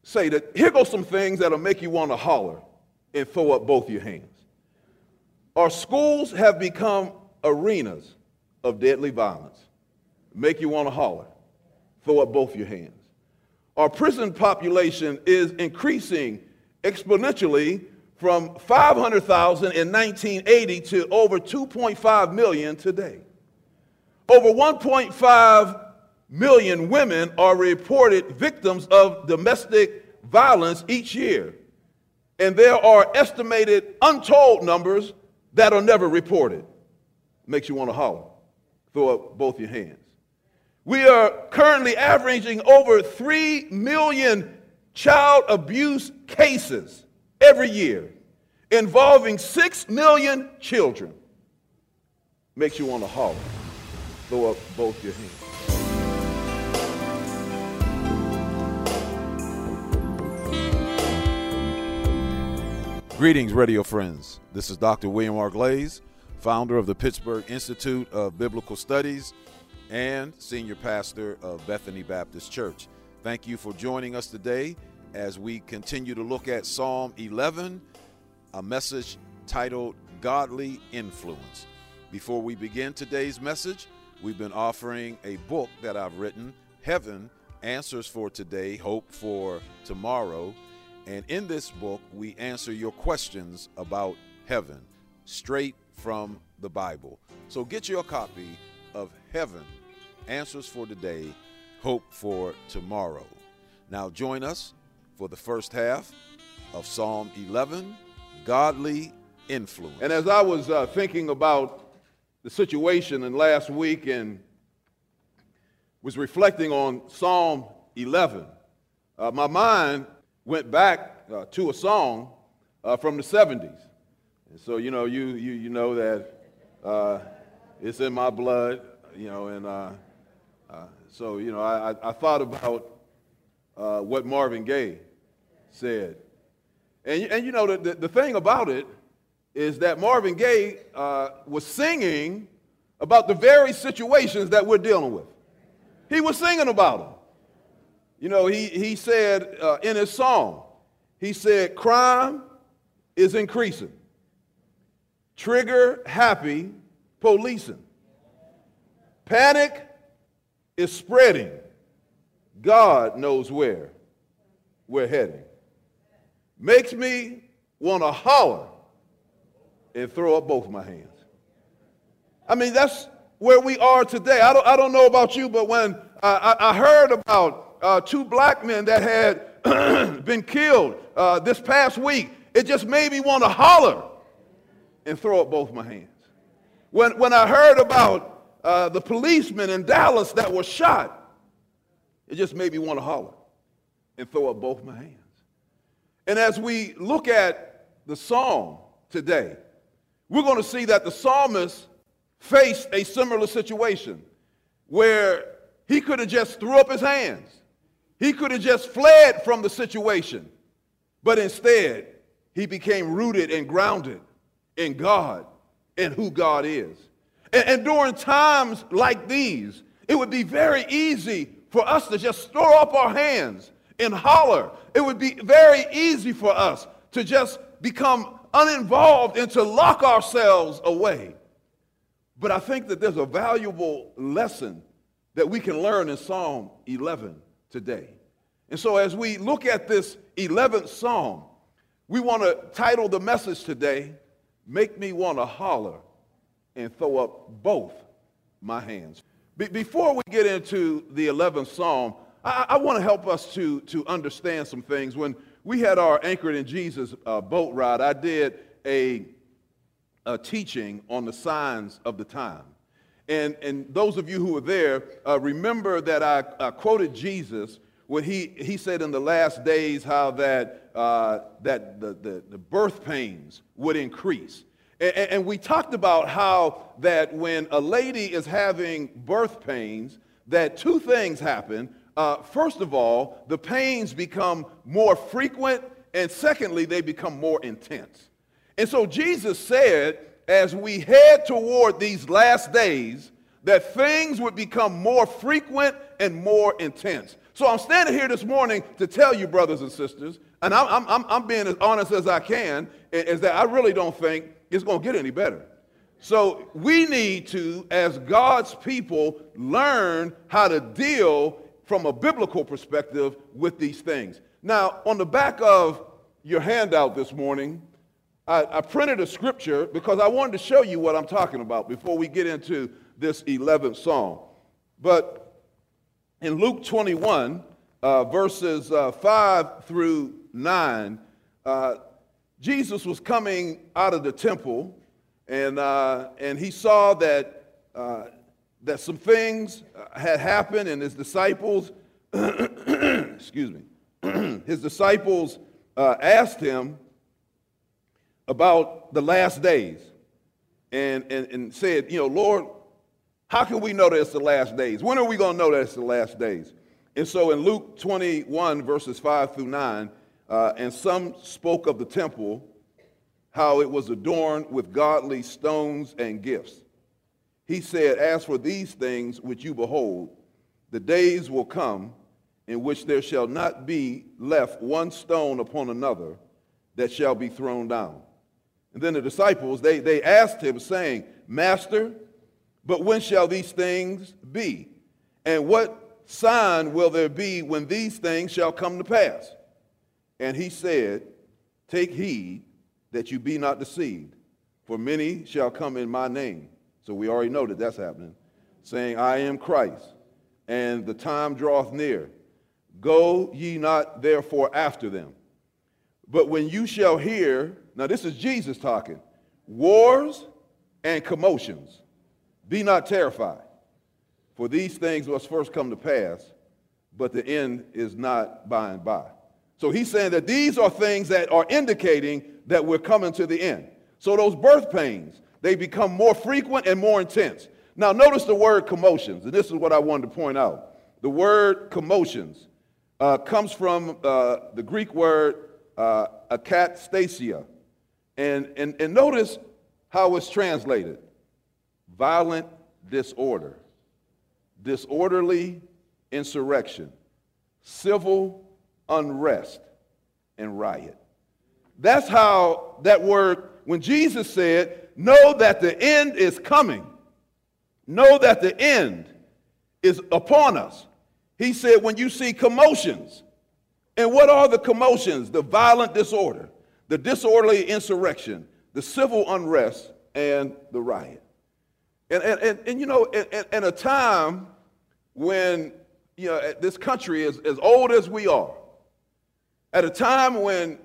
say that here goes some things that'll make you want to holler and throw up both your hands. Our schools have become arenas of deadly violence. Make you want to holler, throw up both your hands. Our prison population is increasing exponentially from 500,000 in 1980 to over 2.5 million today. Over 1.5 million women are reported victims of domestic violence each year. And there are estimated untold numbers that are never reported. Makes you want to holler, throw up both your hands. We are currently averaging over 3 million child abuse cases every year, involving 6 million children. Makes you want to holler, throw up both your hands. Greetings, radio friends. This is Dr. William R. Glaze, founder of the Pittsburgh Institute of Biblical Studies and senior pastor of Bethany Baptist Church. Thank you for joining us today as we continue to look at Psalm 11, a message titled Godly Influence. Before we begin today's message, we've been offering a book that I've written, Heaven, Answers for Today, Hope for Tomorrow. And in this book, we answer your questions about heaven, straight from the Bible. So get your copy of Heaven, Answers for Today, Hope for Tomorrow. Now join us for the first half of Psalm 11, Godly Influence. And as I was thinking about the situation in last week and was reflecting on Psalm 11, my mind went back to a song from the 70s. And so, you know that it's in my blood, and so, I thought about what Marvin Gaye said. And the thing about it is that Marvin Gaye was singing about the very situations that we're dealing with. He was singing about them. He said in his song, he said, crime is increasing. Trigger happy policing. Panic is spreading. God knows where we're heading. Makes me want to holler and throw up both my hands. I mean, that's where we are today. I don't know about you, but when I heard about 2 black men that had been killed this past week, it just made me want to holler and throw up both my hands. When I heard about the policemen in Dallas that were shot, it just made me want to holler and throw up both my hands. And as we look at the psalm today, we're going to see that the psalmist faced a similar situation where he could have just threw up his hands. He could have just fled from the situation. But instead, he became rooted and grounded in God and who God is. And during times like these, it would be very easy for us to just throw up our hands and holler. It would be very easy for us to just become uninvolved and to lock ourselves away. But I think that there's a valuable lesson that we can learn in Psalm 11 today. And so as we look at this 11th Psalm, we want to title the message today, Make Me Want to Holler and Throw Up Both My Hands. Before we get into the 11th Psalm, I want to help us to understand some things. When we had our Anchored in Jesus boat ride, I did a teaching on the signs of the time. And those of you who were there remember that I quoted Jesus when he said in the last days how that the birth pains would increase. And we talked about how that when a lady is having birth pains, that 2 things happen. First of all, the pains become more frequent, and secondly, they become more intense. And so Jesus said, as we head toward these last days, that things would become more frequent and more intense. So I'm standing here this morning to tell you, brothers and sisters, and I'm being as honest as I can, is that I really don't think it's going to get any better. So we need to, as God's people, learn how to deal from a biblical perspective with these things. Now, on the back of your handout this morning, I printed a scripture because I wanted to show you what I'm talking about before we get into this 11th Psalm. But in Luke 21, verses 5 through 9, Jesus was coming out of the temple, and he saw that some things had happened, and his disciples, excuse me, his disciples asked him about the last days, and said, Lord, how can we know that it's the last days? When are we going to know that it's the last days? And so in Luke 21, verses 5 through 9, and some spoke of the temple, how it was adorned with godly stones and gifts. He said, as for these things which you behold, the days will come in which there shall not be left one stone upon another that shall be thrown down. And then the disciples, they asked him, saying, Master, but when shall these things be? And what sign will there be when these things shall come to pass? And he said, take heed that you be not deceived, for many shall come in my name. So we already know that that's happening, saying, I am Christ, and the time draweth near. Go ye not therefore after them. But when you shall hear, now this is Jesus talking, wars and commotions, be not terrified, for these things must first come to pass, but the end is not by and by. So he's saying that these are things that are indicating that we're coming to the end. So those birth pains, they become more frequent and more intense. Now notice the word commotions, and this is what I wanted to point out. The word commotions comes from the Greek word akatastasia. And notice how it's translated. Violent disorder, disorderly insurrection, civil unrest, and riot. That's how that word, when Jesus said, know that the end is coming, know that the end is upon us. He said, when you see commotions, and what are the commotions? The violent disorder, the disorderly insurrection, the civil unrest, and the riot. And you know, in a time when, this country is as old as we are, at a time when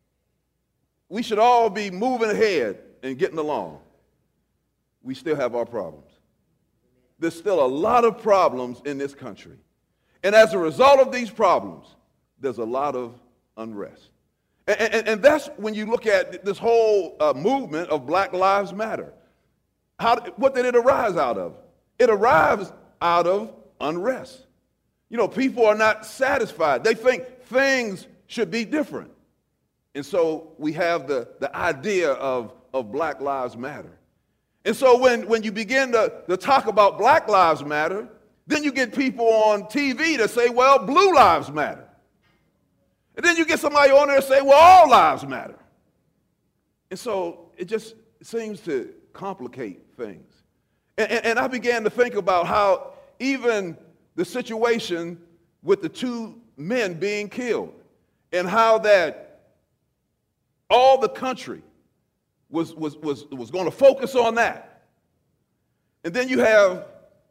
we should all be moving ahead and getting along, we still have our problems. There's still a lot of problems in this country. And as a result of these problems, there's a lot of unrest. And that's when you look at this whole movement of Black Lives Matter. What did it arise out of? It arrives out of unrest. People are not satisfied. They think things should be different. And so we have the idea of Black Lives Matter. And so when you begin to talk about Black Lives Matter, then you get people on TV that say, well, Blue Lives Matter. And then you get somebody on there and say, well, all lives matter. And so it just seems to complicate things. And I began to think about how even the situation with the two men being killed, and how that all the country was going to focus on that. And then you have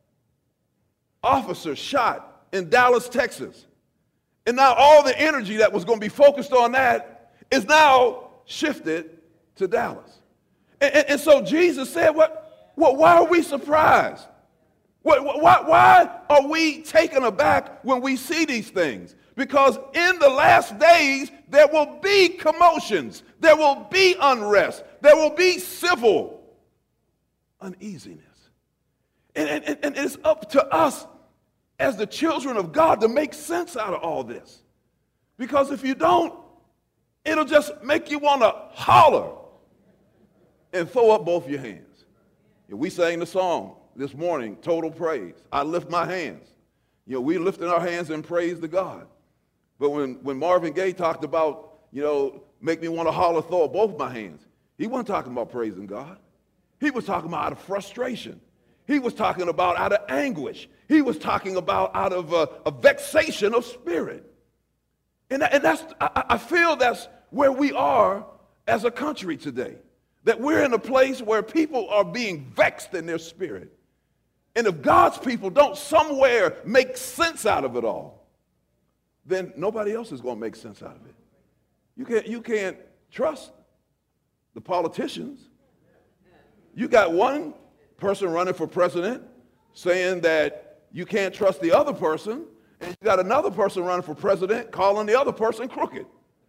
officers shot in Dallas, Texas. And now all the energy that was going to be focused on that is now shifted to Dallas. And so Jesus said, why are we surprised? Why are we taken aback when we see these things? Because in the last days, there will be commotions. There will be unrest. There will be civil uneasiness. And it's up to us as the children of God to make sense out of all this. Because if you don't, it'll just make you want to holler and throw up both your hands. And we sang the song this morning, Total Praise. I lift my hands. we lifting our hands in praise to God. But when Marvin Gaye talked about, make me want to holler, throw up both my hands, he wasn't talking about praising God. He was talking about out of frustration. He was talking about out of anguish. He was talking about out of a vexation of spirit. And I feel that's where we are as a country today. That we're in a place where people are being vexed in their spirit. And if God's people don't somewhere make sense out of it all, then nobody else is going to make sense out of it. You can't trust the politicians. You got one person running for president saying that you can't trust the other person, and you got another person running for president calling the other person crooked.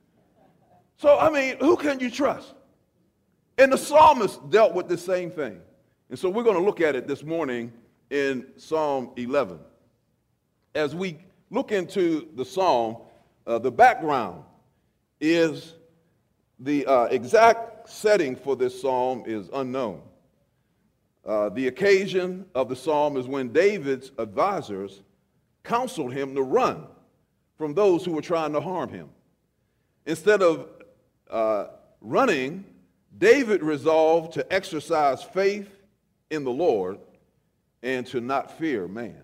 So, who can you trust? And the psalmist dealt with the same thing. And so we're going to look at it this morning in Psalm 11. As we look into the psalm, the background is the exact setting for this psalm is unknown. The occasion of the psalm is when David's advisors counseled him to run from those who were trying to harm him. Instead of running, David resolved to exercise faith in the Lord and to not fear man.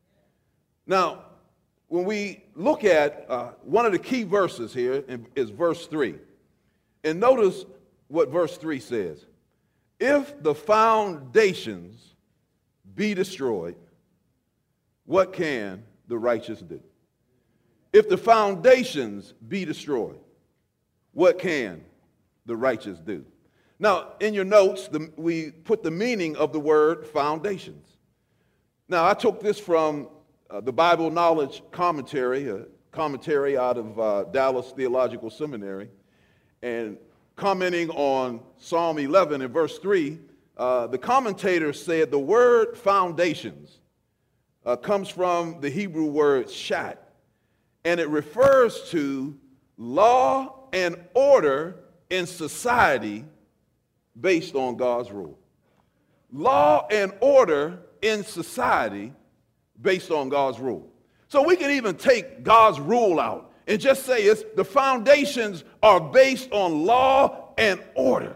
Now, when we look at one of the key verses here is verse 3. And notice what verse 3 says. If the foundations be destroyed, what can the righteous do? If the foundations be destroyed, what can the righteous do? Now, in your notes, we put the meaning of the word foundations. Now, I took this from the Bible Knowledge Commentary, a commentary out of Dallas Theological Seminary, and commenting on Psalm 11 and verse 3, the commentator said the word foundations comes from the Hebrew word shat, and it refers to law and order in society based on God's rule. Law and order in society based on God's rule. So we can even take God's rule out and just say the foundations are based on law and order.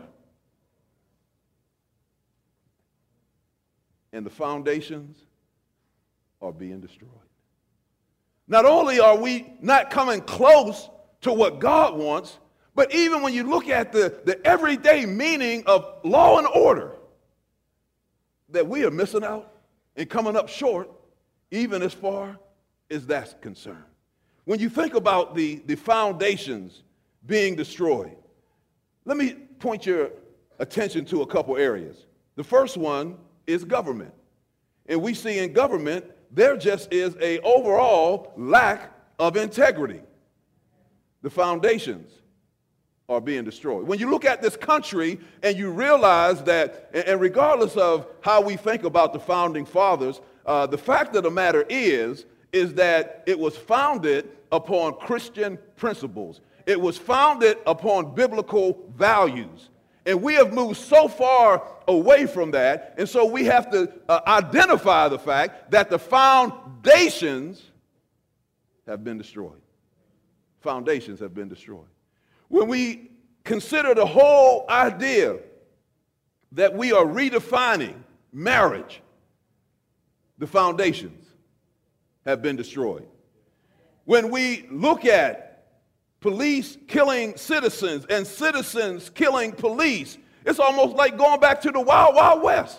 And the foundations are being destroyed. Not only are we not coming close to what God wants, but even when you look at the everyday meaning of law and order, that we are missing out and coming up short, even as far as that's concerned. When you think about the foundations being destroyed, let me point your attention to a couple areas. The first one is government. And we see in government, there just is an overall lack of integrity. The foundations are being destroyed. When you look at this country and you realize that, and regardless of how we think about the founding fathers, the fact of the matter is that it was founded upon Christian principles. It was founded upon biblical values. And we have moved so far away from that, and so we have to identify the fact that the foundations have been destroyed. Foundations have been destroyed. When we consider the whole idea that we are redefining marriage, the foundations have been destroyed. When we look at police killing citizens and citizens killing police, it's almost like going back to the Wild Wild West.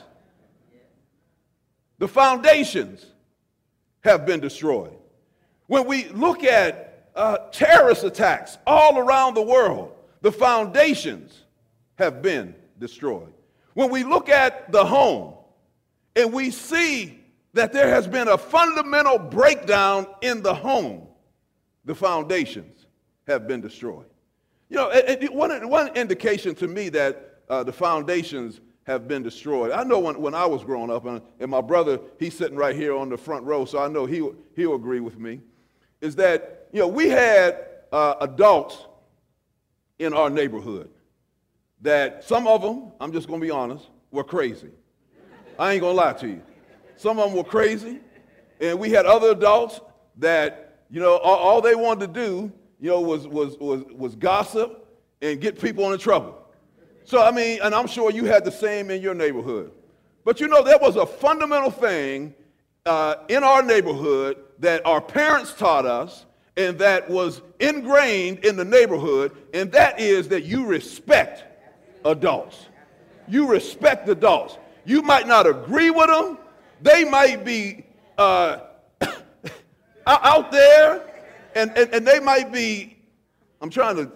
The foundations have been destroyed. When we look at terrorist attacks all around the world, the foundations have been destroyed. When we look at the home and we see that there has been a fundamental breakdown in the home, the foundations have been destroyed. One indication to me that the foundations have been destroyed. I know when I was growing up, and my brother, he's sitting right here on the front row, so I know he'll agree with me, is that we had adults in our neighborhood that some of them, I'm just going to be honest, were crazy. I ain't going to lie to you. Some of them were crazy, And we had other adults that, all they wanted to do, was gossip and get people into trouble. So, and I'm sure you had the same in your neighborhood. But there was a fundamental thing in our neighborhood that our parents taught us and that was ingrained in the neighborhood, and that is that you respect adults. You respect adults. You might not agree with them. They might be out there, and they might be, I'm trying to,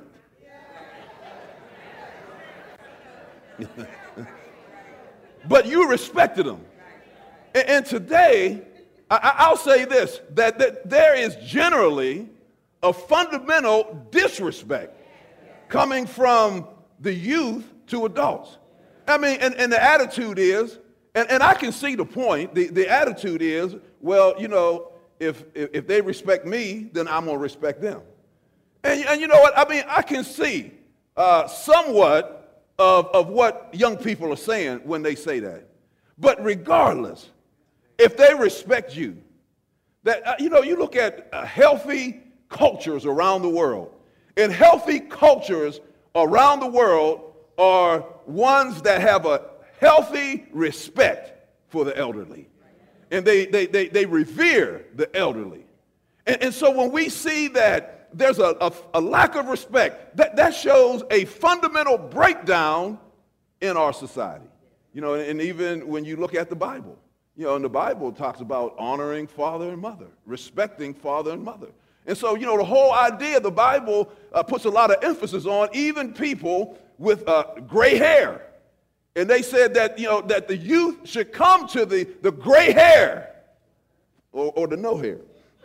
but you respected them. And today, I'll say this, that there is generally a fundamental disrespect coming from the youth to adults. And the attitude is, and I can see the point, the attitude is, well, if they respect me, then I'm going to respect them. And you know what? I can see somewhat of what young people are saying when they say that. But regardless, if they respect you, that you look at healthy cultures around the world, and healthy cultures around the world are ones that have a healthy respect for the elderly, and they revere the elderly. And so when we see that there's a lack of respect, that shows a fundamental breakdown in our society. And even when you look at the Bible, and the Bible talks about honoring father and mother, respecting father and mother. And so, the whole idea, the Bible puts a lot of emphasis on even people with gray hair. And they said that, that the youth should come to the gray hair or the no hair.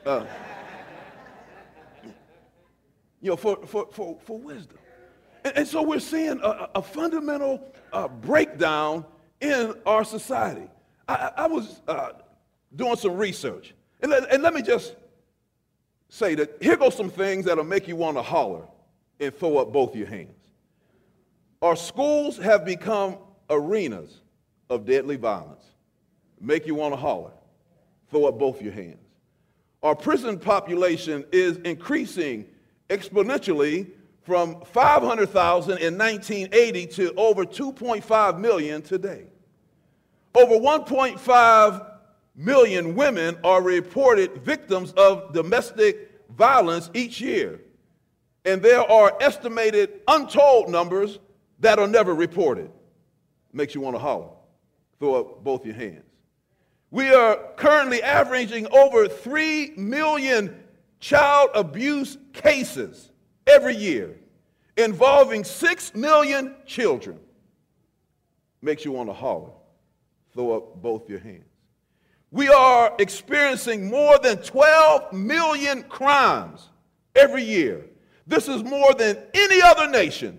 For wisdom. And so we're seeing a fundamental breakdown in our society. I was doing some research, and let me just say that here goes some things that'll make you want to holler and throw up both your hands. Our schools have become arenas of deadly violence. Make you want to holler, throw up both your hands. Our prison population is increasing exponentially from 500,000 in 1980 to over 2.5 million today. Over 1.5 million women are reported victims of domestic violence each year. And there are estimated untold numbers that are never reported. Makes you want to holler. Throw up both your hands. We are currently averaging over 3 million child abuse cases every year, involving 6 million children. Makes you want to holler. Throw up both your hands. We are experiencing more than 12 million crimes every year. This is more than any other nation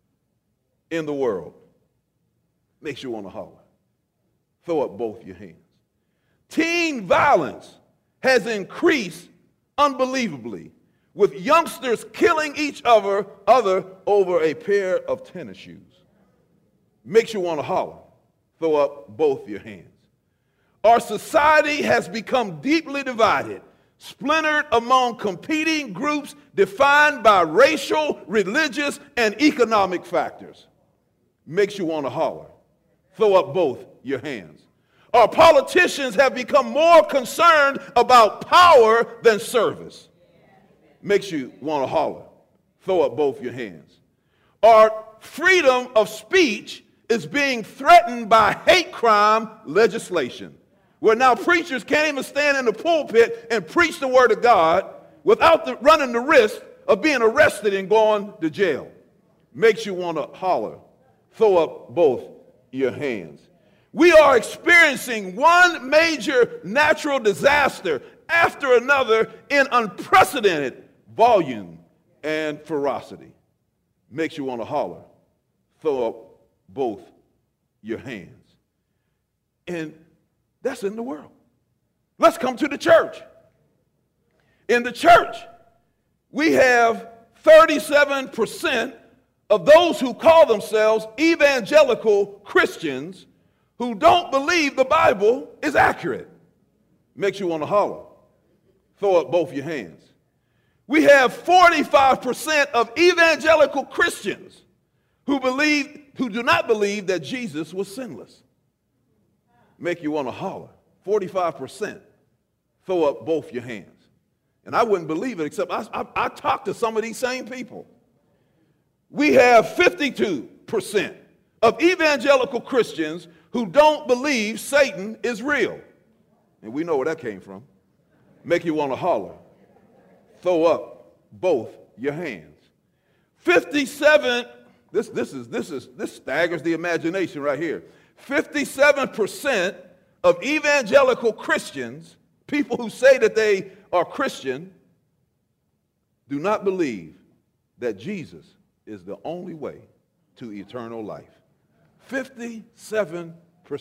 in the world. Makes you want to holler. Throw up both your hands. Teen violence has increased unbelievably, with youngsters killing each other over a pair of tennis shoes. Makes you want to holler. Throw up both your hands. Our society has become deeply divided, splintered among competing groups defined by racial, religious, and economic factors. Makes you want to holler. Throw up both your hands. Our politicians have become more concerned about power than service. Makes you want to holler. Throw up both your hands. Our freedom of speech is being threatened by hate crime legislation, where now preachers can't even stand in the pulpit and preach the word of God without running the risk of being arrested and going to jail. Makes you want to holler. Throw up both your hands. We are experiencing one major natural disaster after another in unprecedented volume and ferocity. Makes you want to holler. Throw up both your hands. And that's in the world. Let's come to the church. In the church, we have 37% of those who call themselves evangelical Christians who don't believe the Bible is accurate. Makes you want to holler. Throw up both your hands. We have 45% of evangelical Christians who do not believe that Jesus was sinless. Make you want to holler. 45%. Throw up both your hands. And I wouldn't believe it, except I talked to some of these same people. We have 52% of evangelical Christians who don't believe Satan is real. And we know where that came from. Make you want to holler. Throw up both your hands. 57, this staggers the imagination right here. 57% of evangelical Christians, people who say that they are Christian, do not believe that Jesus is the only way to eternal life. 57%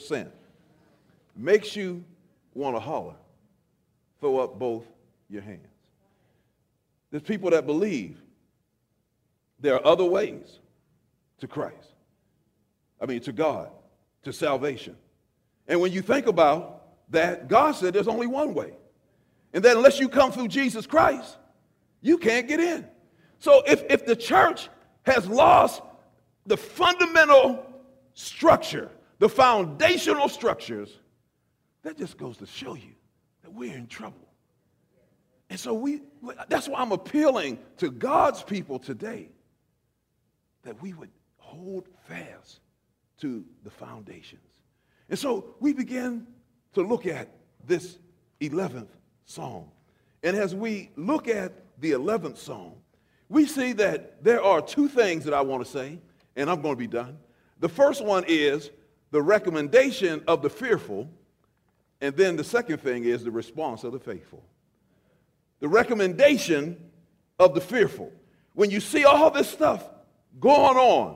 makes you want to holler. Throw up both your hands. There's people that believe there are other ways to Christ. To God, to salvation. And when you think about that, God said there's only one way. And that unless you come through Jesus Christ, you can't get in. So if the church has lost the fundamental structure, the foundational structures, that just goes to show you that we're in trouble. And so that's why I'm appealing to God's people today, that we would hold fast to the foundations. And so we begin to look at this 11th Psalm. And as we look at the 11th Psalm, we see that there are two things that I want to say, and I'm going to be done. The first one is the recommendation of the fearful, and then the second thing is the response of the faithful. The recommendation of the fearful. When you see all this stuff going on,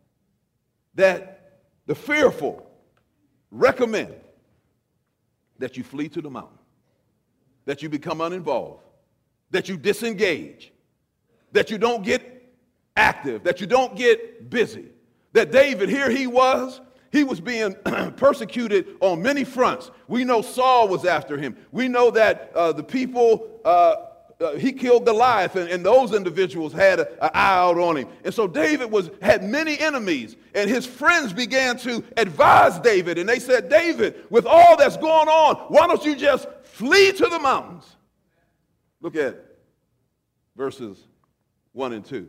that the fearful recommend that you flee to the mountain, that you become uninvolved, that you disengage, that you don't get active, that you don't get busy. That David, here he was being persecuted on many fronts. We know Saul was after him. We know that the people, he killed Goliath, and those individuals had an eye out on him. And so David had many enemies, and his friends began to advise David, and they said, David, with all that's going on, why don't you just flee to the mountains? Look at verses 1 and 2.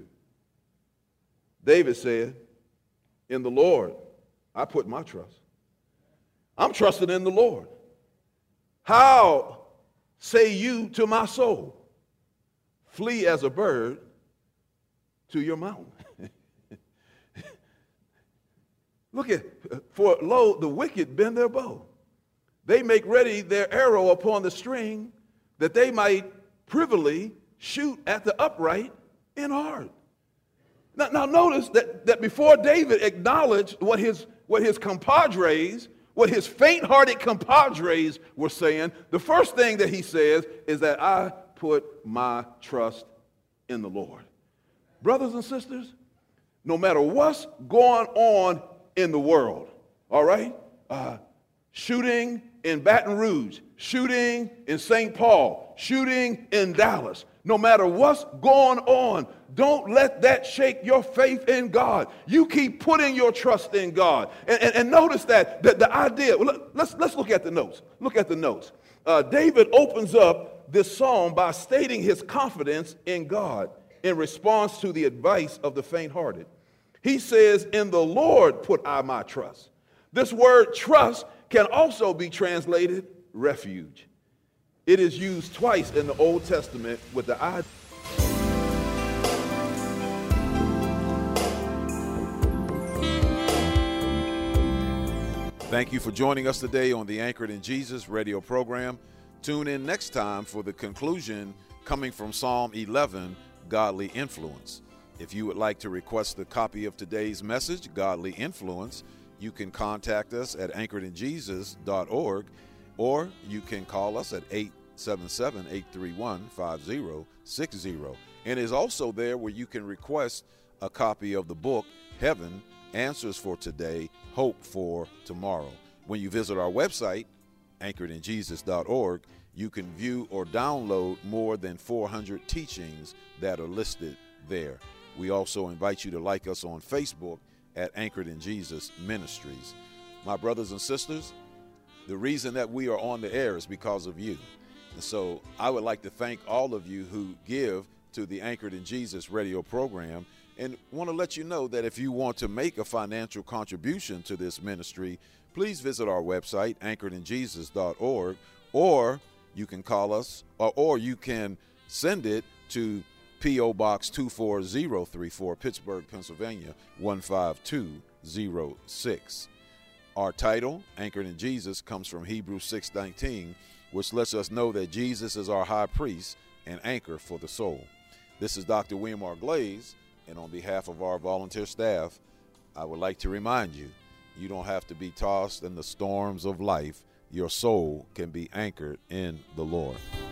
David said, in the Lord I put my trust. I'm trusting in the Lord. How say you to my soul, flee as a bird to your mountain? Look at, for lo, the wicked bend their bow. They make ready their arrow upon the string, that they might privily shoot at the upright in heart. Now notice that before David acknowledged what his compadres, what his faint-hearted compadres were saying, the first thing that he says is that I put my trust in the Lord. Brothers and sisters, no matter what's going on in the world, all right? Shooting in Baton Rouge, shooting in St. Paul, shooting in Dallas. No matter what's going on, don't let that shake your faith in God. You keep putting your trust in God. And notice that the idea, let's look at the notes. Look at the notes. David opens up this psalm by stating his confidence in God in response to the advice of the faint-hearted. He says, in the Lord put I my trust. This word trust can also be translated refuge. It is used twice in the Old Testament with the idea. Thank you for joining us today on the Anchored in Jesus radio program. Tune in next time for the conclusion coming from Psalm 11, Godly Influence. If you would like to request a copy of today's message, Godly Influence, you can contact us at anchoredinjesus.org, or you can call us at 877-831-5060. And is also there where you can request a copy of the book, Heaven, Answers for Today, Hope for Tomorrow. When you visit our website, anchoredinjesus.org, you can view or download more than 400 teachings that are listed there. We also invite you to like us on Facebook at Anchored in Jesus Ministries. My brothers and sisters, the reason that we are on the air is because of you. And so I would like to thank all of you who give to the Anchored in Jesus radio program, and want to let you know that if you want to make a financial contribution to this ministry, please visit our website, anchoredinjesus.org, or you can call us, or you can send it to P.O. Box 24034, Pittsburgh, Pennsylvania, 15206. Our title, Anchored in Jesus, comes from Hebrews 6:19, which lets us know that Jesus is our high priest and anchor for the soul. This is Dr. William R. Glaze, and on behalf of our volunteer staff, I would like to remind you, you don't have to be tossed in the storms of life. Your soul can be anchored in the Lord.